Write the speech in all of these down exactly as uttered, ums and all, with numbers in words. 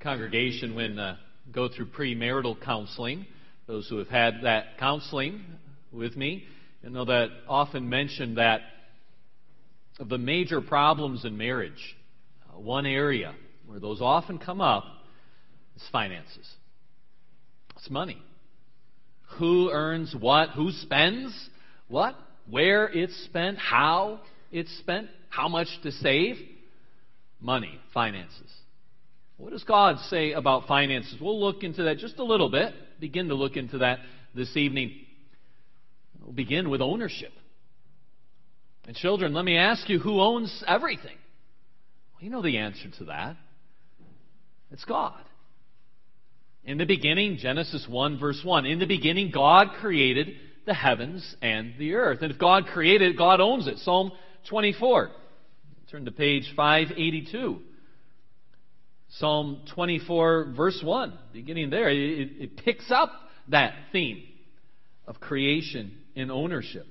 congregation when uh, go through premarital counseling. Those who have had that counseling with me, you know that often mention that of the major problems in marriage, uh, one area where those often come up is finances. It's money. Who earns what? Who spends what? Where it's spent? How it's spent? How much to save? Money, finances. What does God say about finances? We'll look into that just a little bit. Begin to look into that this evening. We'll begin with ownership. And children, let me ask you, who owns everything? Well, you know the answer to that. It's God. In the beginning, Genesis one, verse one, in the beginning, God created the heavens and the earth. And if God created it, God owns it. Psalm twenty-four. Turn to page five eighty-two. Psalm twenty-four, verse one, beginning there, it, it picks up that theme of creation and ownership.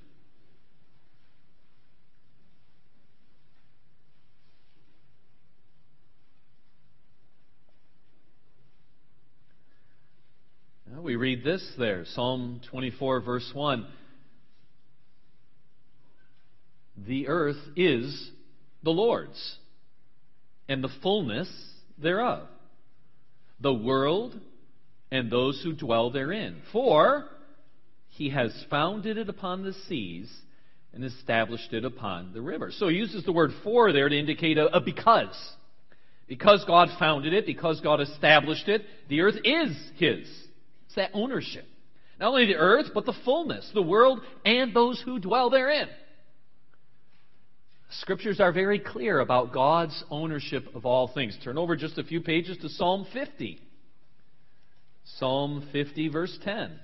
Now we read this there, Psalm twenty-four, verse one. The earth is the Lord's, and the fullness thereof, the world and those who dwell therein. For he has founded it upon the seas and established it upon the rivers. So he uses the word for there to indicate a, a because. Because God founded it, because God established it, the earth is his. It's that ownership. Not only the earth, but the fullness, the world, and those who dwell therein. Scriptures are very clear about God's ownership of all things. Turn over just a few pages to Psalm fifty. Psalm fifty, verse ten.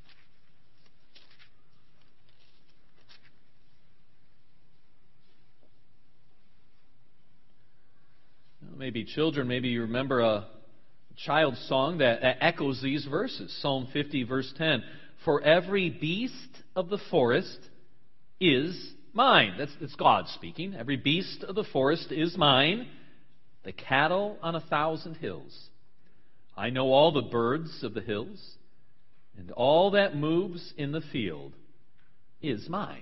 Maybe children, maybe you remember a child's song that, that echoes these verses. Psalm fifty, verse ten. For every beast of the forest is mine. That's, that's God speaking. Every beast of the forest is mine. The cattle on a thousand hills. I know all the birds of the hills, and all that moves in the field is mine.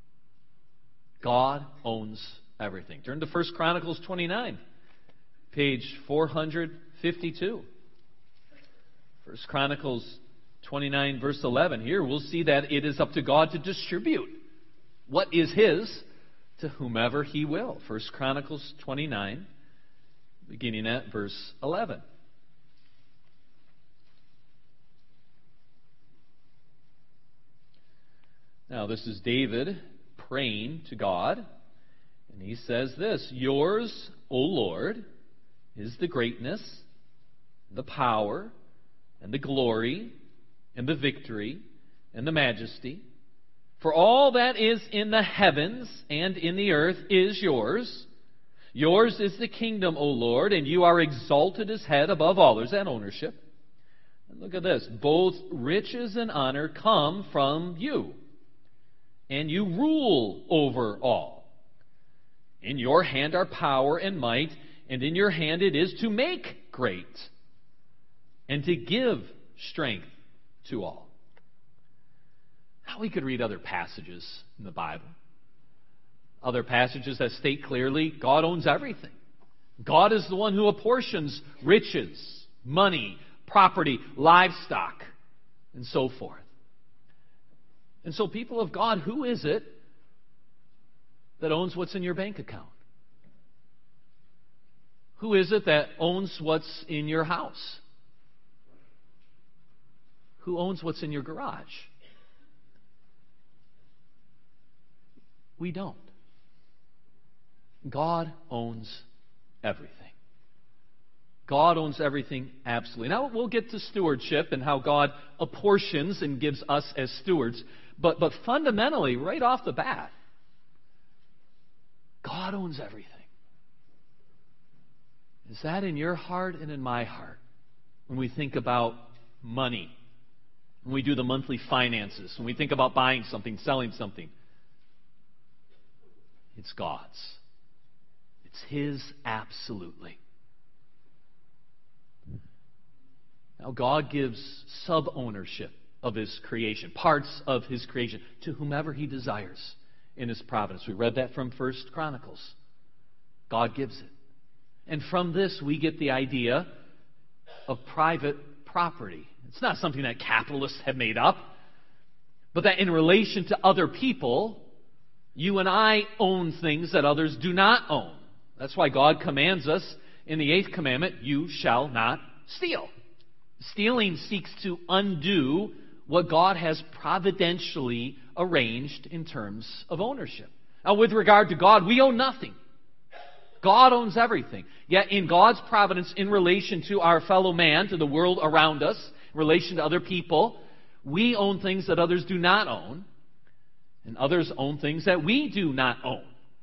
God owns everything. Turn to First Chronicles twenty-nine, page four fifty-two. First Chronicles twenty-nine, verse eleven. Here we'll see that it is up to God to distribute what is his to whomever he will. First Chronicles twenty-nine, beginning at verse eleven. Now this is David praying to God, and he says this: Yours, O Lord, is the greatness, the power, and the glory, and the victory, and the majesty. For all that is in the heavens and in the earth is yours. Yours is the kingdom, O Lord, and you are exalted as head above all. There's that ownership. And look at this. Both riches and honor come from you, and you rule over all. In your hand are power and might, and in your hand it is to make great and to give strength to all. Now we could read other passages in the Bible. Other passages that state clearly God owns everything. God is the one who apportions riches, money, property, livestock, and so forth. And so, people of God, who is it that owns what's in your bank account? Who is it that owns what's in your house? Who owns what's in your garage? We don't. God owns everything. God owns everything absolutely. Now we'll get to stewardship and how God apportions and gives us as stewards. But, but fundamentally, right off the bat, God owns everything. Is that in your heart and in my heart when we think about money? When we do the monthly finances? When we think about buying something, selling something? It's God's. It's his absolutely. Now, God gives sub-ownership of His creation, parts of His creation, to whomever He desires in His providence. We read that from First Chronicles. God gives it. And from this, we get the idea of private property. It's not something that capitalists have made up, but that in relation to other people, you and I own things that others do not own. That's why God commands us in the eighth commandment, you shall not steal. Stealing seeks to undo what God has providentially arranged in terms of ownership. Now, with regard to God, we own nothing. God owns everything. Yet in God's providence in relation to our fellow man, to the world around us, in relation to other people, we own things that others do not own, and others own things that we do not own.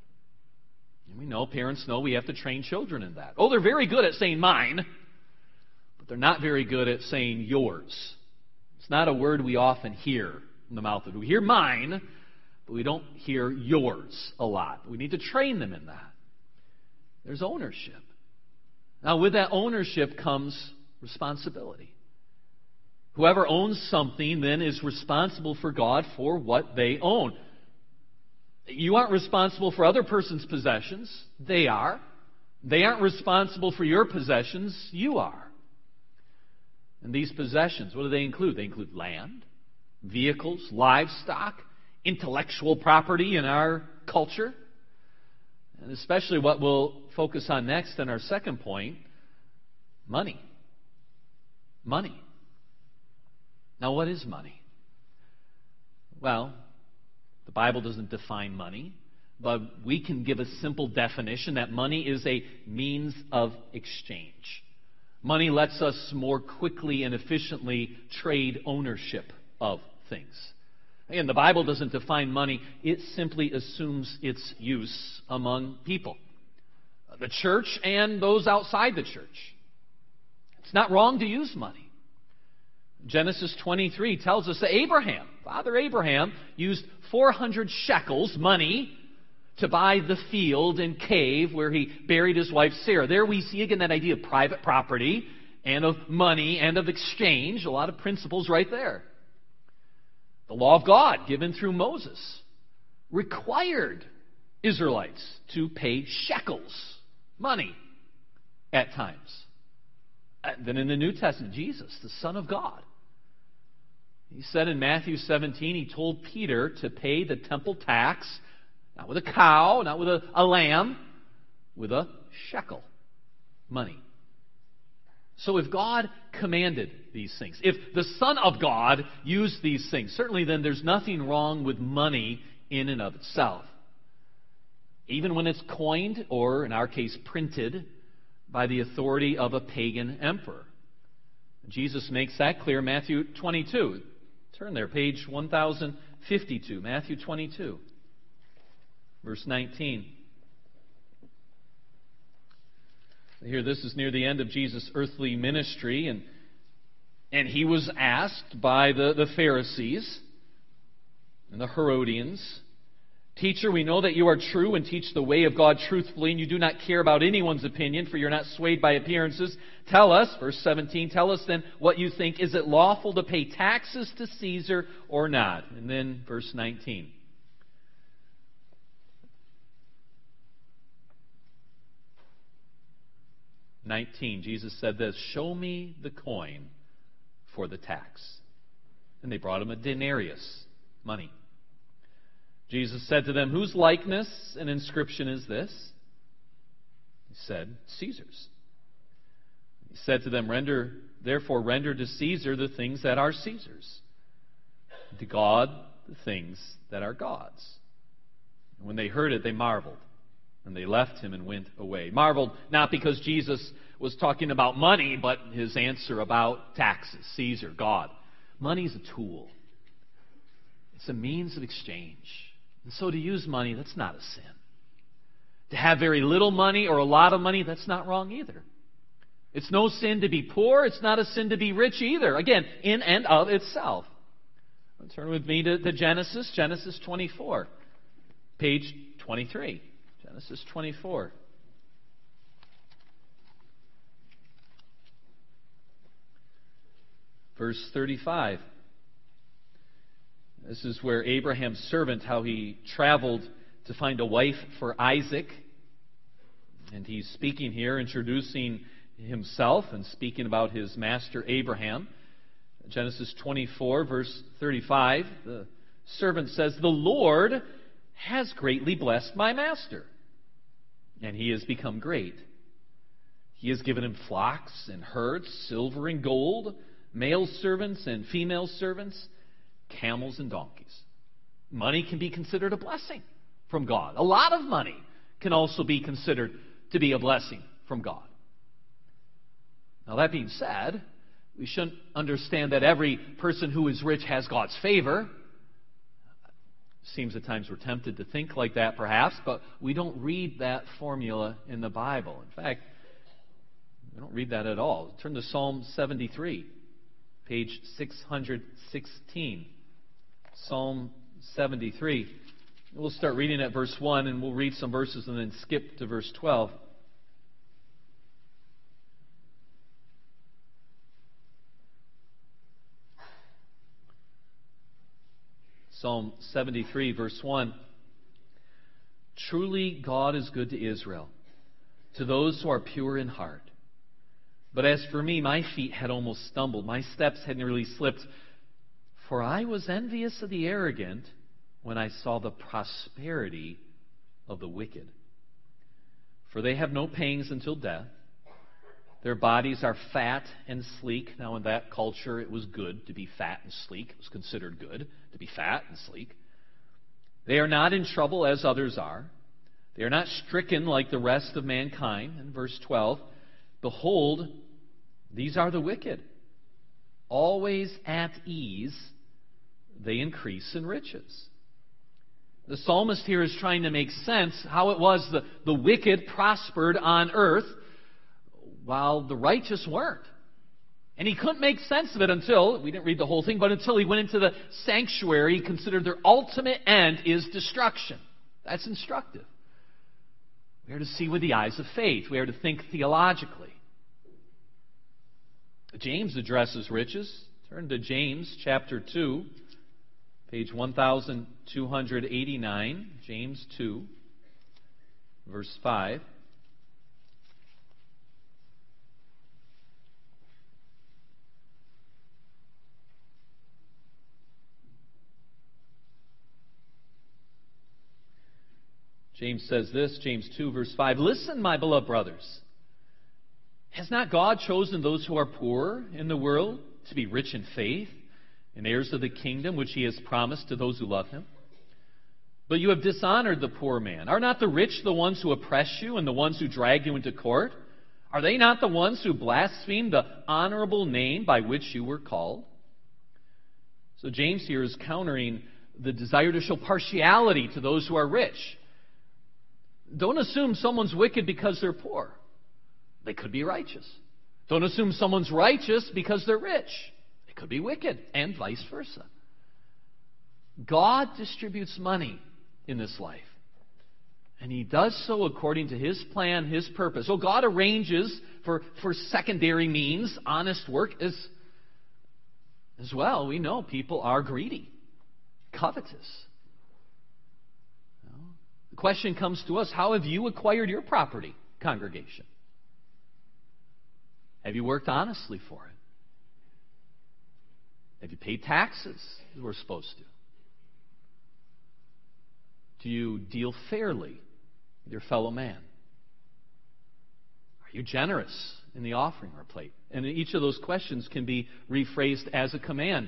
And we know, parents know, we have to train children in that. Oh, they're very good at saying mine, but they're not very good at saying yours. It's not a word we often hear from the mouth of it. We hear mine, but we don't hear yours a lot. We need to train them in that. There's ownership. Now, with that ownership comes responsibility. Whoever owns something then is responsible for God for what they own. You aren't responsible for other person's possessions. They are. They aren't responsible for your possessions. You are. And these possessions, what do they include? They include land, vehicles, livestock, intellectual property in our culture. And especially what we'll focus on next in our second point, money. Money. Now, what is money? Well, the Bible doesn't define money, but we can give a simple definition that money is a means of exchange. Money lets us more quickly and efficiently trade ownership of things. Again, the Bible doesn't define money. It simply assumes its use among people. The church and those outside the church. It's not wrong to use money. Genesis twenty-three tells us that Abraham, Father Abraham, used four hundred shekels, money, to buy the field and cave where he buried his wife Sarah. There we see again that idea of private property and of money and of exchange. A lot of principles right there. The law of God, given through Moses, required Israelites to pay shekels, money, at times. And then in the New Testament, Jesus, the Son of God, He said in Matthew seventeen, He told Peter to pay the temple tax, not with a cow, not with a, a lamb, with a shekel, money. So if God commanded these things, if the Son of God used these things, certainly then there's nothing wrong with money in and of itself. Even when it's coined, or in our case printed, by the authority of a pagan emperor. Jesus makes that clear in Matthew twenty-two. Turn there, page one thousand fifty-two, Matthew twenty-two, verse nineteen. Here, this is near the end of Jesus' earthly ministry, and, and he was asked by the, the Pharisees and the Herodians, Teacher, we know that you are true and teach the way of God truthfully, and you do not care about anyone's opinion, for you're not swayed by appearances. Tell us, verse seventeen, tell us then what you think. Is it lawful to pay taxes to Caesar or not? And then verse nineteen. nineteen, Jesus said this, show me the coin for the tax. And they brought him a denarius, money. Jesus said to them, whose likeness and inscription is this? He said, Caesar's. He said to them, render, therefore render to Caesar the things that are Caesar's, and to God the things that are God's. And when they heard it, they marveled. And they left him and went away. Marveled not because Jesus was talking about money, but his answer about taxes, Caesar, God. Money is a tool. It's a means of exchange. And so to use money, that's not a sin. To have very little money or a lot of money, that's not wrong either. It's no sin to be poor. It's not a sin to be rich either. Again, in and of itself. Turn with me to, to Genesis, Genesis twenty-four, page twenty-three. Genesis twenty-four. verse thirty-five. This is where Abraham's servant, how he traveled to find a wife for Isaac. And he's speaking here, introducing himself and speaking about his master Abraham. Genesis twenty-four, verse thirty-five, the servant says, "The Lord has greatly blessed my master, and he has become great. He has given him flocks and herds, silver and gold, male servants and female servants, camels and donkeys." Money can be considered a blessing from God. A lot of money can also be considered to be a blessing from God. Now, that being said, we shouldn't understand that every person who is rich has God's favor. Seems at times we're tempted to think like that, perhaps, but we don't read that formula in the Bible. In fact, we don't read that at all. Turn to Psalm seventy-three, page six hundred sixteen. Psalm seventy-three. We'll start reading at verse one, and we'll read some verses and then skip to verse twelve. Psalm seventy-three, verse one. "Truly God is good to Israel, to those who are pure in heart. But as for me, my feet had almost stumbled, my steps had nearly slipped. For I was envious of the arrogant when I saw the prosperity of the wicked. For they have no pangs until death. Their bodies are fat and sleek." Now, in that culture, it was good to be fat and sleek. It was considered good to be fat and sleek. "They are not in trouble as others are. They are not stricken like the rest of mankind." And verse twelve, "Behold, these are the wicked. Always at ease, they increase in riches." The psalmist here is trying to make sense how it was the, the wicked prospered on earth while the righteous weren't. And he couldn't make sense of it until, we didn't read the whole thing, but until he went into the sanctuary, he considered their ultimate end is destruction. That's instructive. We are to see with the eyes of faith. We are to think theologically. James addresses riches. Turn to James chapter two, page one thousand two hundred eighty-nine. James two, verse five. James says this, James two, verse five, "Listen, my beloved brothers. Has not God chosen those who are poor in the world to be rich in faith and heirs of the kingdom which he has promised to those who love him? But you have dishonored the poor man. Are not the rich the ones who oppress you and the ones who drag you into court? Are they not the ones who blaspheme the honorable name by which you were called?" So James here is countering the desire to show partiality to those who are rich. Don't assume someone's wicked because they're poor. They could be righteous. Don't assume someone's righteous because they're rich. They could be wicked, and vice versa. God distributes money in this life. And he does so according to his plan, his purpose. So God arranges for, for secondary means, honest work as, as well. We know people are greedy, covetous. The question comes to us, how have you acquired your property, congregation? Have you worked honestly for it? Have you paid taxes as we're supposed to? Do you deal fairly with your fellow man? Are you generous in the offering or plate? And each of those questions can be rephrased as a command.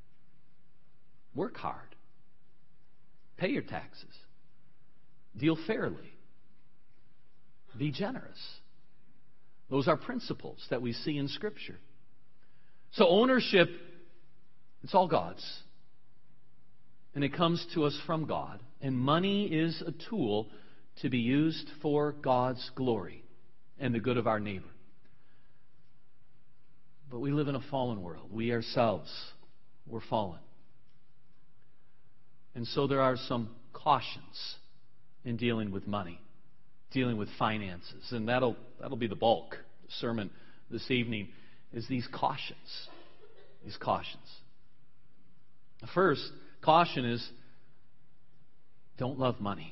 Work hard. Pay your taxes. Deal fairly. Be generous. Those are principles that we see in Scripture. So ownership, it's all God's. And it comes to us from God. And money is a tool to be used for God's glory and the good of our neighbor. But we live in a fallen world. We ourselves, we're fallen. And so there are some cautions in dealing with money, dealing with finances. And that'll that'll be the bulk of the sermon this evening, is these cautions these cautions. First, caution is don't love money.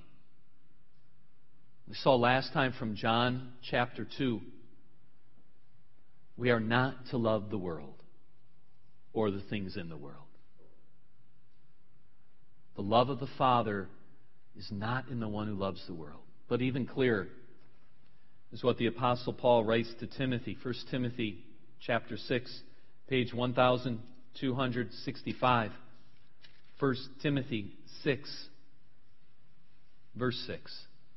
We saw last time from John chapter two, we are not to love the world or the things in the world. The love of the Father is not in the one who loves the world. But even clearer is what the Apostle Paul writes to Timothy. First Timothy chapter six, page one thousand two hundred sixty-five. First Timothy six, verse six.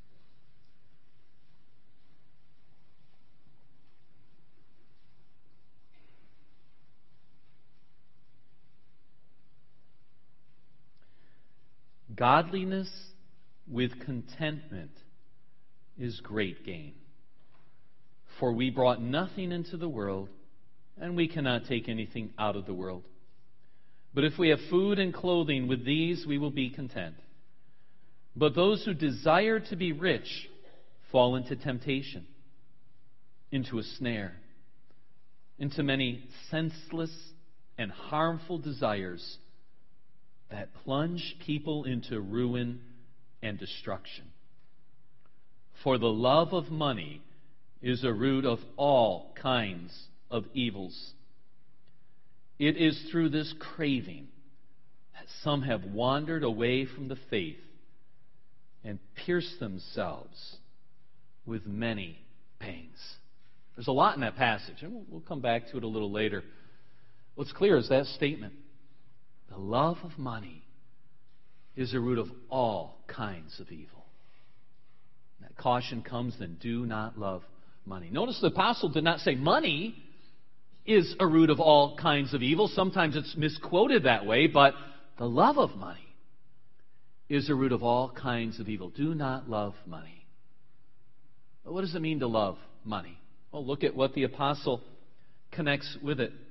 Godliness with contentment is great gain. For we brought nothing into the world, and we cannot take anything out of the world. But if we have food and clothing, with these we will be content. But those who desire to be rich fall into temptation, into a snare, into many senseless and harmful desires that plunge people into ruin and destruction. For the love of money is a root of all kinds of evils. It is through this craving that some have wandered away from the faith and pierced themselves with many pangs. There's a lot in that passage, and we'll, we'll come back to it a little later. What's clear is that statement. The love of money is a root of all kinds of evil. That caution comes, then do not love money. Notice the apostle did not say money is a root of all kinds of evil. Sometimes it's misquoted that way, but the love of money is a root of all kinds of evil. Do not love money. But what does it mean to love money? Well, look at what the apostle connects with it.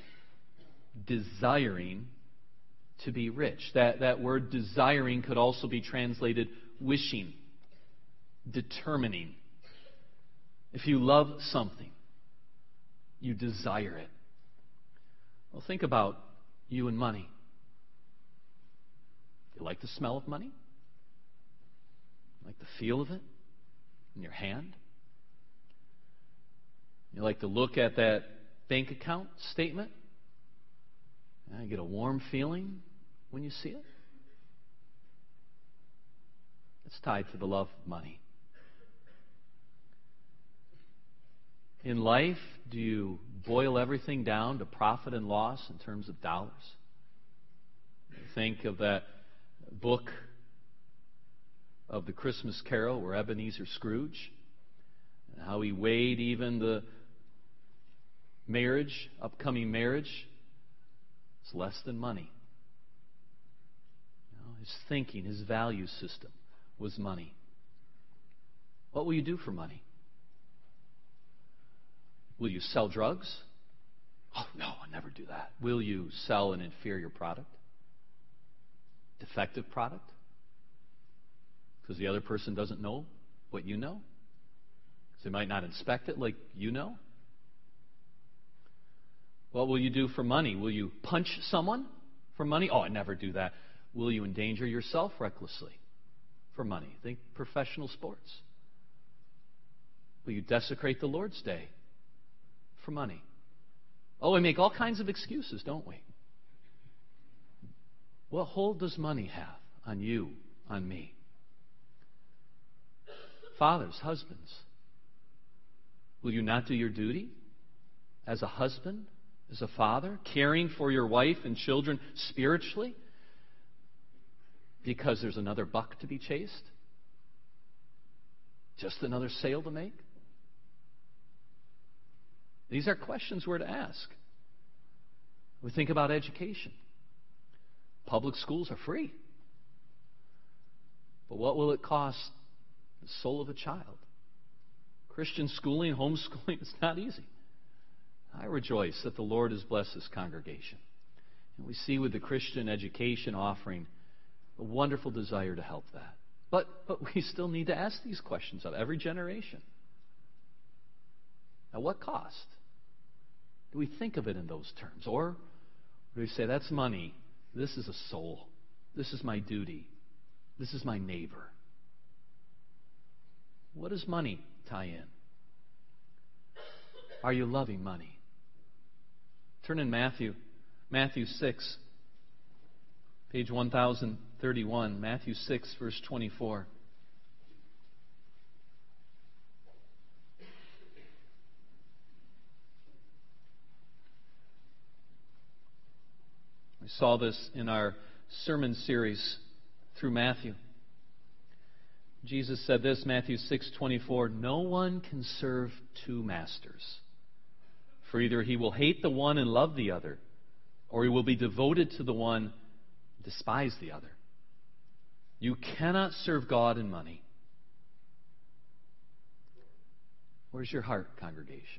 Desiring to be rich. That, that word desiring could also be translated wishing, determining. If you love something, you desire it. Well, think about you and money. You like the smell of money? You like the feel of it in your hand? You like to look at that bank account statement? You get a warm feeling when you see it? It's tied to the love of money. In life, do you boil everything down to profit and loss in terms of dollars? Think of that book of the Christmas Carol where Ebenezer Scrooge, and how he weighed even the marriage, upcoming marriage, it's less than money. You know, his thinking, his value system was money. What will you do for money? Will you sell drugs? Oh, no, I'll never do that. Will you sell an inferior product? Defective product? Because the other person doesn't know what you know? Because they might not inspect it like you know? What will you do for money? Will you punch someone for money? Oh, I never do that. Will you endanger yourself recklessly for money? Think professional sports. Will you desecrate the Lord's Day for money? Oh, we make all kinds of excuses, don't we? What hold does money have on you, on me? Fathers, husbands, will you not do your duty as a husband, as a father, caring for your wife and children spiritually because there's another buck to be chased? Just another sale to make? These are questions we're to ask. We think about education. Public schools are free. But what will it cost the soul of a child? Christian schooling, homeschooling, it's not easy. I rejoice that the Lord has blessed this congregation. And we see with the Christian education offering a wonderful desire to help that. But, but we still need to ask these questions of every generation. At what cost? Do we think of it in those terms? Or, Or do we say, that's money. This is a soul. This is my duty. This is my neighbor. What does money tie in? Are you loving money? Turn in Matthew, Matthew six, page one thousand thirty-one, Matthew six, verse twenty-four. We saw this in our sermon series through Matthew. Jesus said this, Matthew six twenty-four, "No one can serve two masters, for either he will hate the one and love the other, or he will be devoted to the one and despise the other. You cannot serve God and money." Where's your heart, congregation?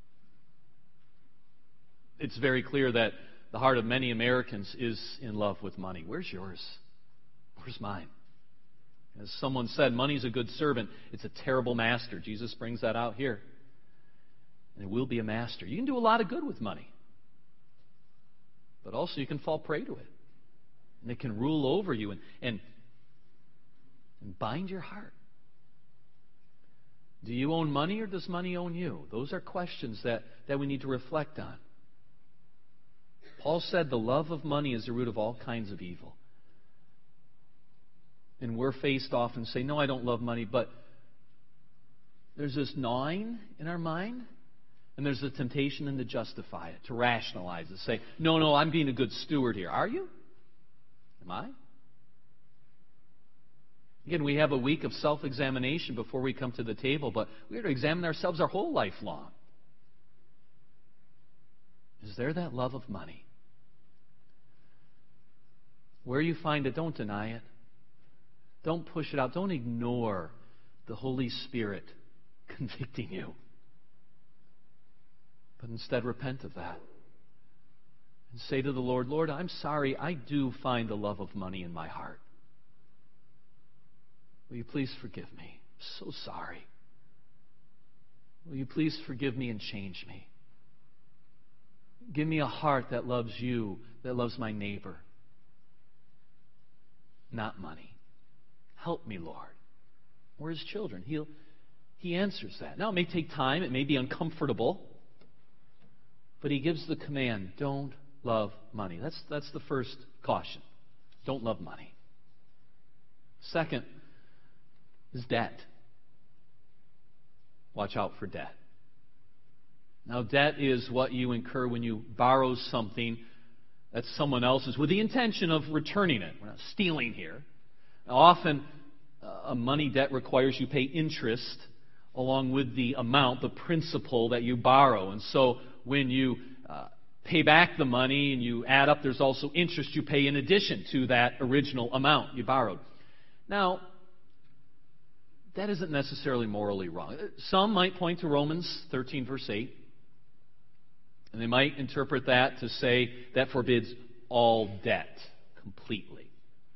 It's very clear that the heart of many Americans is in love with money. Where's yours? Where's mine? As someone said, money's a good servant. It's a terrible master. Jesus brings that out here. And it will be a master. You can do a lot of good with money. But also you can fall prey to it. And it can rule over you and, and, and bind your heart. Do you own money or does money own you? Those are questions that, that we need to reflect on. Paul said the love of money is the root of all kinds of evil. And we're faced often say, no, I don't love money, but there's this gnawing in our mind, and there's a temptation then to justify it, to rationalize it, say, no, no, I'm being a good steward here. Are you? Am I? Again, we have a week of self-examination before we come to the table, but we have to examine ourselves our whole life long. Is there that love of money? Where you find it, don't deny it. Don't push it out. Don't ignore the Holy Spirit convicting you. But instead, repent of that. And say to the Lord, Lord, I'm sorry, I do find the love of money in my heart. Will you please forgive me? I'm so sorry. Will you please forgive me and change me? Give me a heart that loves you, that loves my neighbor, not money. Help me, Lord. We're His children. He'll, he answers that. Now, it may take time. It may be uncomfortable. But He gives the command, don't love money. That's, that's the first caution. Don't love money. Second is debt. Watch out for debt. Now, debt is what you incur when you borrow something that's someone else's with the intention of returning it. We're not stealing here. Now, often, uh, a money debt requires you pay interest along with the amount, the principal that you borrow. And so when you uh, pay back the money and you add up, there's also interest you pay in addition to that original amount you borrowed. Now, that isn't necessarily morally wrong. Some might point to Romans thirteen, verse eight. And they might interpret that to say that forbids all debt completely.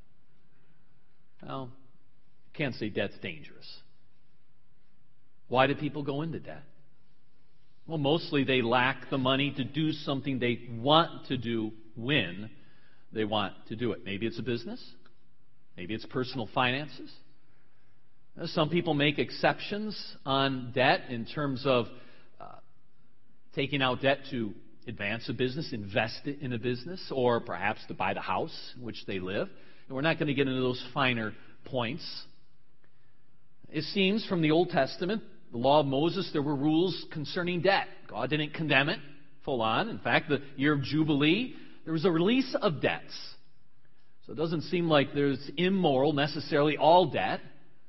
Well, you can't say debt's dangerous. Why do people go into debt? Well, mostly they lack the money to do something they want to do when they want to do it. Maybe it's a business. Maybe it's personal finances. Some people make exceptions on debt in terms of uh, taking out debt to advance a business, invest it in a business, or perhaps to buy the house in which they live. And we're not going to get into those finer points. It seems from the Old Testament, the law of Moses, there were rules concerning debt. God didn't condemn it full on. In fact, the year of Jubilee, there was a release of debts. So it doesn't seem like there's immoral necessarily all debt.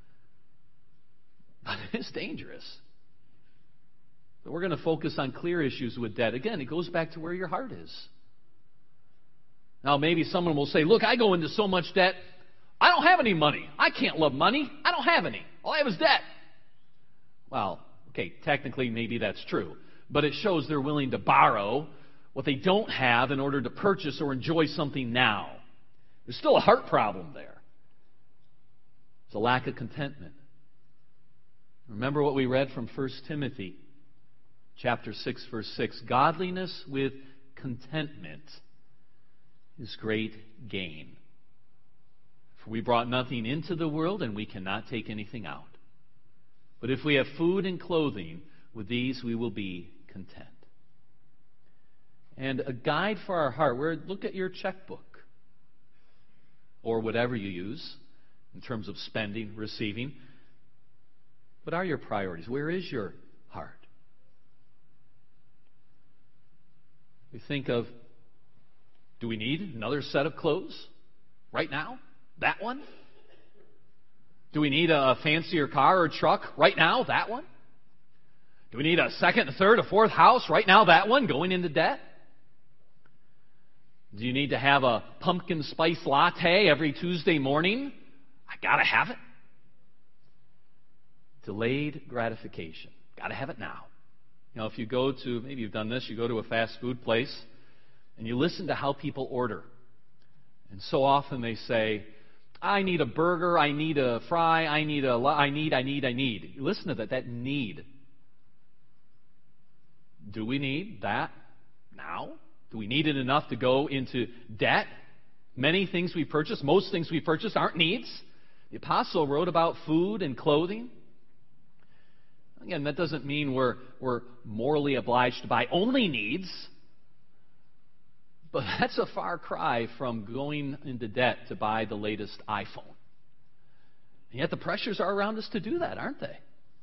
But it's dangerous. But we're going to focus on clear issues with debt. Again, it goes back to where your heart is. Now, maybe someone will say, look, I go into so much debt, I don't have any money. I can't love money. I don't have any. All I have is debt. Well, okay, technically maybe that's true. But it shows they're willing to borrow what they don't have in order to purchase or enjoy something now. There's still a heart problem there. There's a lack of contentment. Remember what we read from First Timothy chapter six, verse six. Godliness with contentment is great gain. For we brought nothing into the world, and we cannot take anything out. But if we have food and clothing, with these we will be content. And a guide for our heart, where look at your checkbook, or whatever you use in terms of spending, receiving. What are your priorities? Where is your heart? We think of, do we need another set of clothes right now? That one? Do we need a fancier car or truck right now? That one? Do we need a second, a third, a fourth house right now? That one? Going into debt? Do you need to have a pumpkin spice latte every Tuesday morning? I gotta have it. Delayed gratification. Gotta have it now. You know, if you go to, maybe you've done this, you go to a fast food place and you listen to how people order. And so often they say, I need a burger, I need a fry, I need a, I need, I need, I need. You listen to that, that need. Do we need that now? Do we need it enough to go into debt? Many things we purchase, most things we purchase aren't needs. The apostle wrote about food and clothing. Again, that doesn't mean we're, we're morally obliged to buy only needs. But that's a far cry from going into debt to buy the latest iPhone. And yet the pressures are around us to do that, aren't they?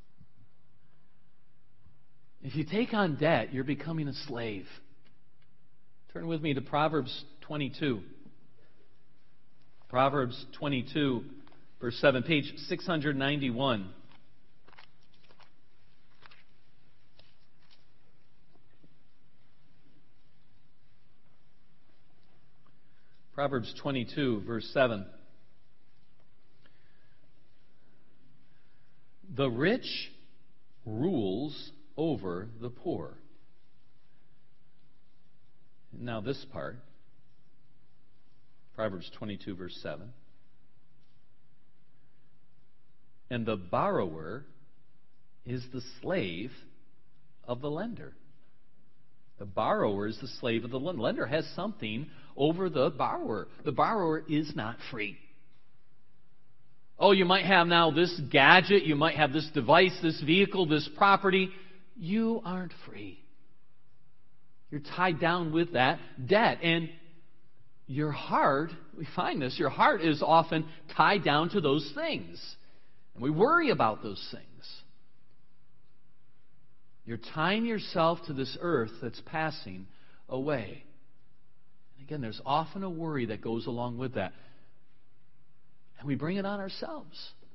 If you take on debt, you're becoming a slave. Turn with me to Proverbs twenty-two. Proverbs twenty-two, verse seven, page six ninety-one. Proverbs twenty-two, verse seven. The rich rules over the poor. Now this part, Proverbs twenty-two, verse seven. And the borrower is the slave of the lender. The borrower is the slave of the lender. The lender has something over the borrower. The borrower is not free. Oh, you might have now this gadget, you might have this device, this vehicle, this property. You aren't free. You're tied down with that debt. And your heart, we find this, your heart is often tied down to those things. And we worry about those things. You're tying yourself to this earth that's passing away. And again, there's often a worry that goes along with that. And we bring it on ourselves.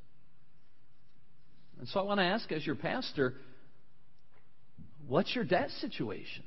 And so I want to ask, as your pastor, what's your debt situation?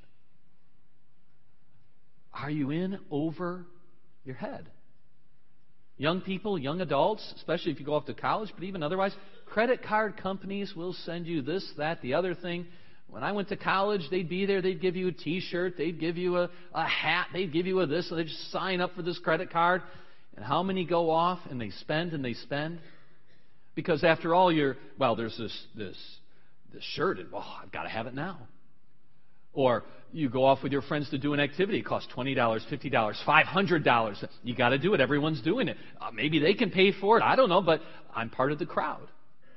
Are you in over your head? Young people, young adults, especially if you go off to college, but even otherwise, credit card companies will send you this, that, the other thing. When I went to college, they'd be there, they'd give you a T-shirt, they'd give you a, a hat, they'd give you a this, so they just sign up for this credit card. And how many go off and they spend and they spend? Because after all, you're, well, there's this this this shirt, and oh, I've got to have it now. Or you go off with your friends to do an activity. It costs twenty dollars, fifty dollars, five hundred dollars. You got to do it. Everyone's doing it. Uh, maybe they can pay for it. I don't know, but I'm part of the crowd.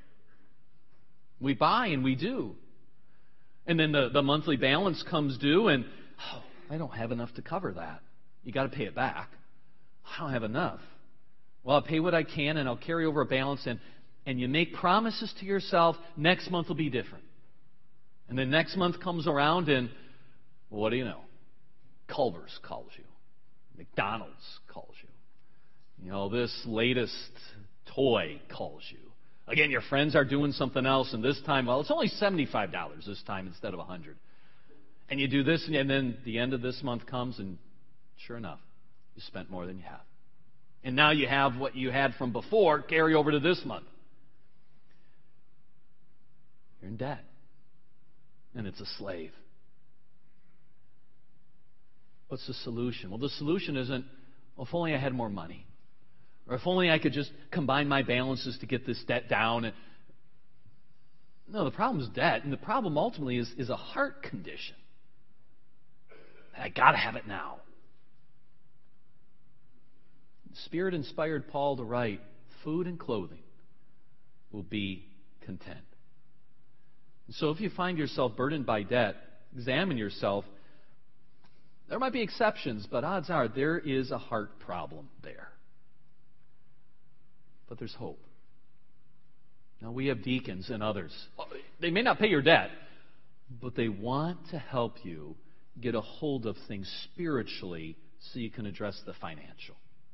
We buy and we do. And then the, the monthly balance comes due, and oh, I don't have enough to cover that. You got to pay it back. I don't have enough. Well, I'll pay what I can, and I'll carry over a balance, and, and you make promises to yourself, next month will be different. And then next month comes around, and well, what do you know? Culver's calls you. McDonald's calls you. You know, this latest toy calls you. Again, your friends are doing something else, and this time, well, it's only seventy-five dollars this time instead of one hundred dollars. And you do this, and then the end of this month comes, and sure enough, you spent more than you have. And now you have what you had from before carry over to this month. You're in debt. And it's a slave. What's the solution? Well, the solution isn't, well, if only I had more money. Or if only I could just combine my balances to get this debt down. And no, the problem is debt. And the problem ultimately is, is a heart condition. And I got to have it now. Spirit inspired Paul to write, food and clothing will be content. And so if you find yourself burdened by debt, examine yourself. There might be exceptions, but odds are there is a heart problem there. But there's hope. Now, we have deacons and others. They may not pay your debt, but they want to help you get a hold of things spiritually so you can address the financial.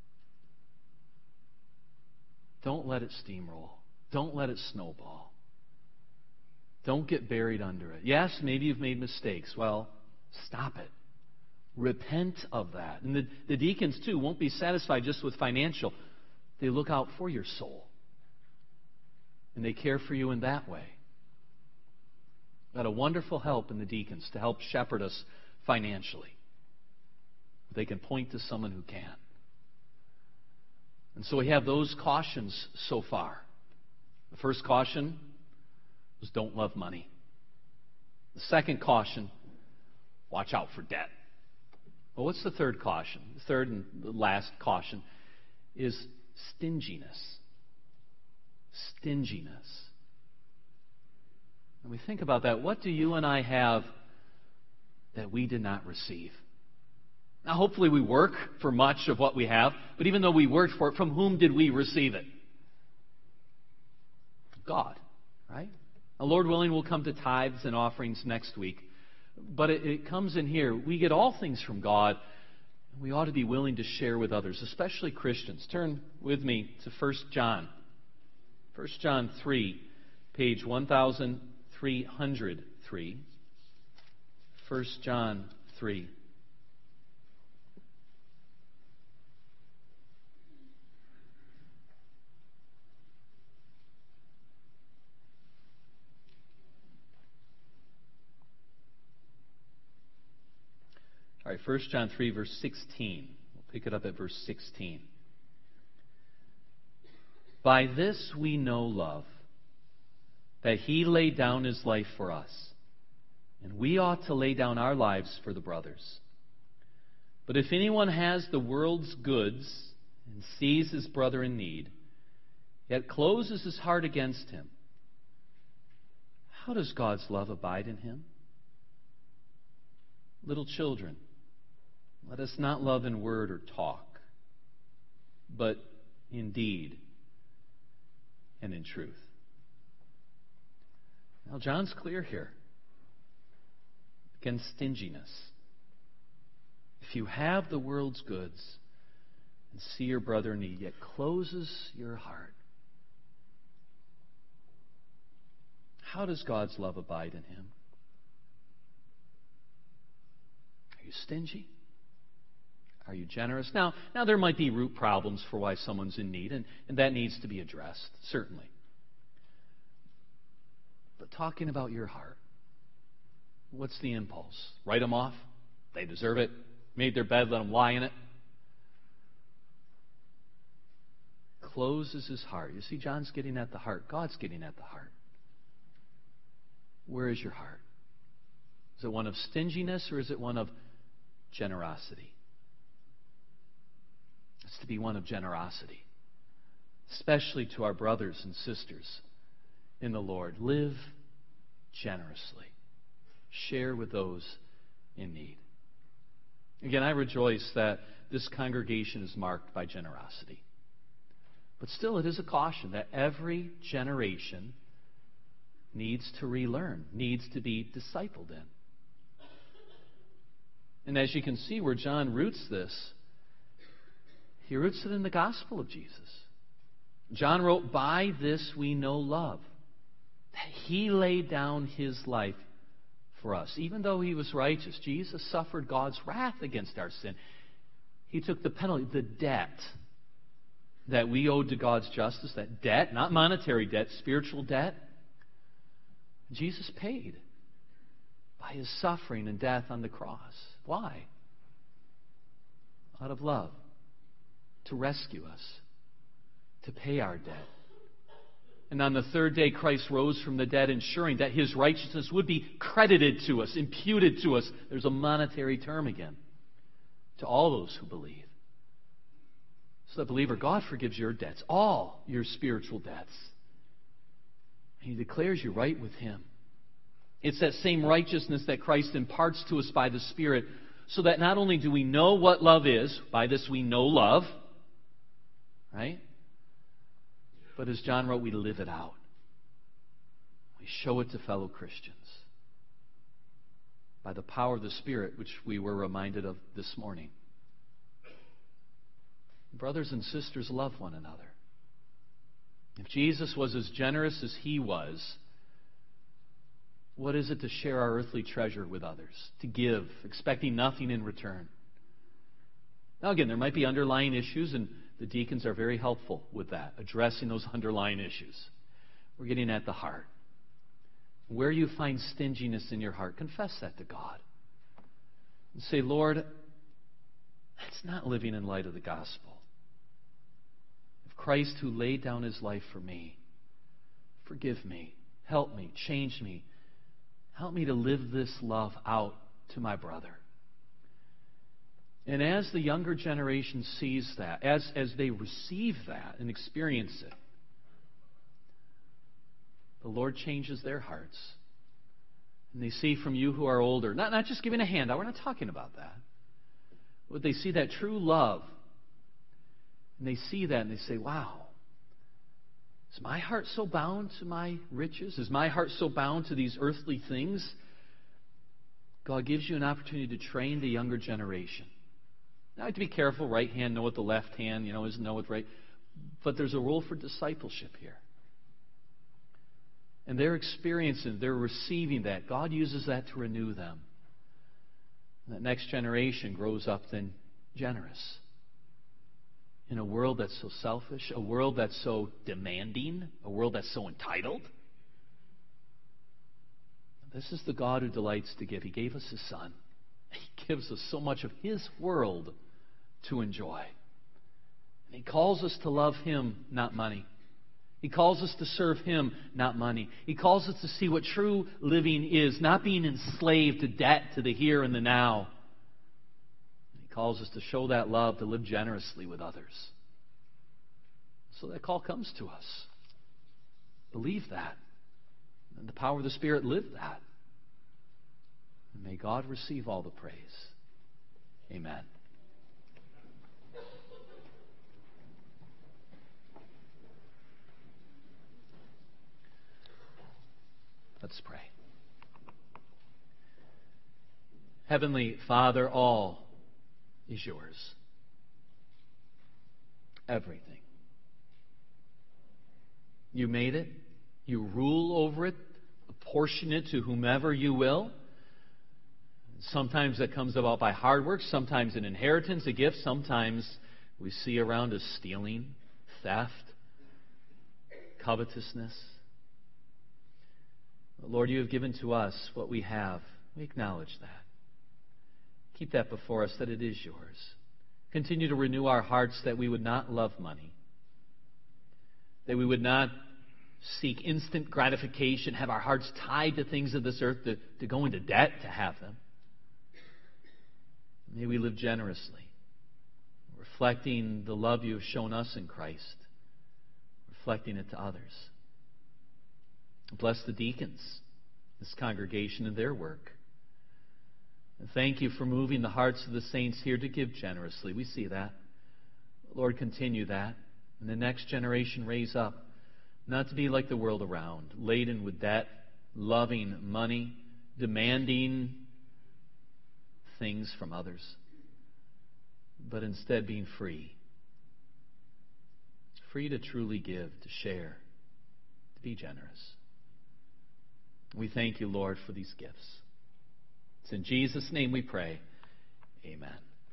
Don't let it steamroll. Don't let it snowball. Don't get buried under it. Yes, maybe you've made mistakes. Well, stop it. Repent of that. And the, the deacons, too, won't be satisfied just with financial. They look out for your soul. And they care for you in that way. Got a wonderful help in the deacons to help shepherd us financially. They can point to someone who can. And so we have those cautions so far. The first caution was don't love money. The second caution, watch out for debt. Well, what's the third caution? The third and the last caution is stinginess. Stinginess. When we think about that, what do you and I have that we did not receive? Now, hopefully we work for much of what we have, but even though we worked for it, from whom did we receive it? God, right? Now, Lord willing, we'll come to tithes and offerings next week. But it, it comes in here. We get all things from God. And we ought to be willing to share with others, especially Christians. Turn with me to First John. First John three, page one thousand three hundred three. First John three. All right, First John three, verse sixteen. We'll pick it up at verse sixteen. By this we know love, that He laid down His life for us, and we ought to lay down our lives for the brothers. But if anyone has the world's goods and sees his brother in need, yet closes his heart against him, how does God's love abide in him? Little children, let us not love in word or talk, but in deed and in truth. Now, John's clear here. Against stinginess. If you have the world's goods and see your brother in need, yet closes your heart, how does God's love abide in him? Are you stingy? Are you generous? Now, now there might be root problems for why someone's in need, and, and that needs to be addressed, certainly. But talking about your heart, what's the impulse? Write them off? They deserve it. Made their bed, let them lie in it. Closes his heart. You see, John's getting at the heart. God's getting at the heart. Where is your heart? Is it one of stinginess or is it one of generosity? It's to be one of generosity, especially to our brothers and sisters in the Lord. Live generously. Share with those in need. Again, I rejoice that this congregation is marked by generosity. But still, it is a caution that every generation needs to relearn, needs to be discipled in. And as you can see where John roots this, he roots it in the gospel of Jesus. John wrote, by this we know love, that He laid down His life for us. Even though He was righteous, Jesus suffered God's wrath against our sin. He took the penalty, the debt that we owed to God's justice, that debt, not monetary debt, spiritual debt, Jesus paid by His suffering and death on the cross. Why? Out of love. To rescue us. To pay our debt. And on the third day, Christ rose from the dead, ensuring that His righteousness would be credited to us, imputed to us. There's a monetary term again. To all those who believe. So that, believer, God forgives your debts, all your spiritual debts. And He declares you right with Him. It's that same righteousness that Christ imparts to us by the Spirit, so that not only do we know what love is, by this we know love, right? But as John wrote, we live it out. We show it to fellow Christians by the power of the Spirit, which we were reminded of this morning. Brothers and sisters, love one another. If Jesus was as generous as He was, what is it to share our earthly treasure with others? To give, expecting nothing in return. Now again, there might be underlying issues, and the deacons are very helpful with that, addressing those underlying issues. We're getting at the heart. Where you find stinginess in your heart, confess that to God. And say, Lord, that's not living in light of the gospel. If Christ, who laid down His life for me, forgive me, help me, change me. Help me to live this love out to my brother. And as the younger generation sees that, as, as they receive that and experience it, the Lord changes their hearts. And they see from you who are older, not, not just giving a handout, we're not talking about that. But they see that true love. And they see that and they say, wow, is my heart so bound to my riches? Is my heart so bound to these earthly things? God gives you an opportunity to train the younger generation. Now, I have to be careful. Right hand know what the left hand, you know, isn't know what right. But there's a role for discipleship here. And they're experiencing, they're receiving that. God uses that to renew them. And that next generation grows up then generous. In a world that's so selfish, a world that's so demanding, a world that's so entitled. This is the God who delights to give. He gave us His Son. He gives us so much of His world to enjoy. And He calls us to love Him, not money. He calls us to serve Him, not money. He calls us to see what true living is, not being enslaved to debt, to the here and the now. He calls us to show that love, to live generously with others. So that call comes to us. Believe that. And the power of the Spirit, live that. And may God receive all the praise. Amen. Let's pray. Heavenly Father, all is yours. Everything. You made it. You rule over it. Apportion it to whomever you will. Sometimes that comes about by hard work. Sometimes an inheritance, a gift. Sometimes we see around us stealing, theft, covetousness. Lord, you have given to us what we have. We acknowledge that. Keep that before us, that it is yours. Continue to renew our hearts that we would not love money, that we would not seek instant gratification, have our hearts tied to things of this earth, to, to go into debt to have them. May we live generously, reflecting the love you have shown us in Christ, reflecting it to others. Bless the deacons, this congregation, and their work. And thank you for moving the hearts of the saints here to give generously. We see that. Lord, continue that. And the next generation raise up, not to be like the world around, laden with debt, loving money, demanding things from others, but instead being free. Free to truly give, to share, to be generous. We thank you, Lord, for these gifts. It's in Jesus' name we pray. Amen.